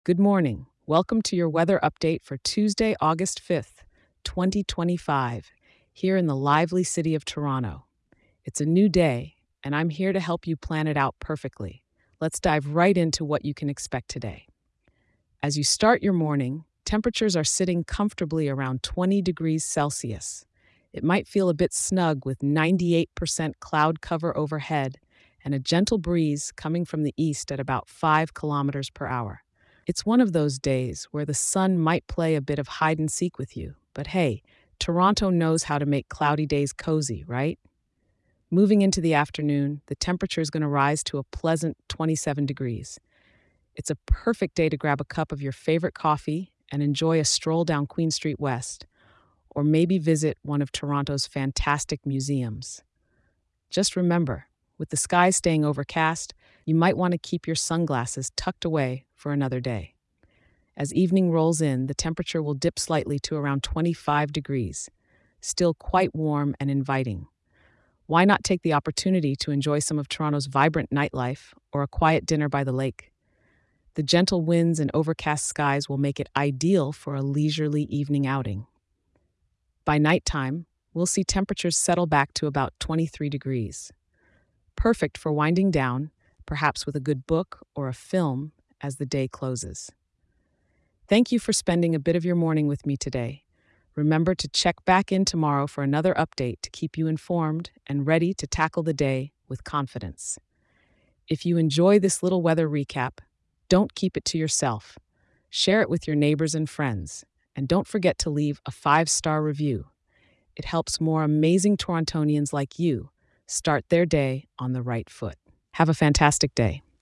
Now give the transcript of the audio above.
Good morning. Welcome to your weather update for Tuesday, August 5th, 2025, here in the lively city of Toronto. It's a new day, and I'm here to help you plan it out perfectly. Let's dive right into what you can expect today. As you start your morning, temperatures are sitting comfortably around 20 degrees Celsius. It might feel a bit snug with 98% cloud cover overhead and a gentle breeze coming from the east at about 5 kilometers per hour. It's one of those days where the sun might play a bit of hide and seek with you, but hey, Toronto knows how to make cloudy days cozy, right? Moving into the afternoon, the temperature is going to rise to a pleasant 27 degrees. It's a perfect day to grab a cup of your favorite coffee and enjoy a stroll down Queen Street West, or maybe visit one of Toronto's fantastic museums. Just remember, with the skies staying overcast, you might want to keep your sunglasses tucked away for another day. As evening rolls in, the temperature will dip slightly to around 25 degrees, still quite warm and inviting. Why not take the opportunity to enjoy some of Toronto's vibrant nightlife or a quiet dinner by the lake? The gentle winds and overcast skies will make it ideal for a leisurely evening outing. By nighttime, we'll see temperatures settle back to about 23 degrees. Perfect for winding down, perhaps with a good book or a film as the day closes. Thank you for spending a bit of your morning with me today. Remember to check back in tomorrow for another update to keep you informed and ready to tackle the day with confidence. If you enjoy this little weather recap, don't keep it to yourself. Share it with your neighbors and friends, and don't forget to leave a 5-star review. It helps more amazing Torontonians like you start their day on the right foot. Have a fantastic day.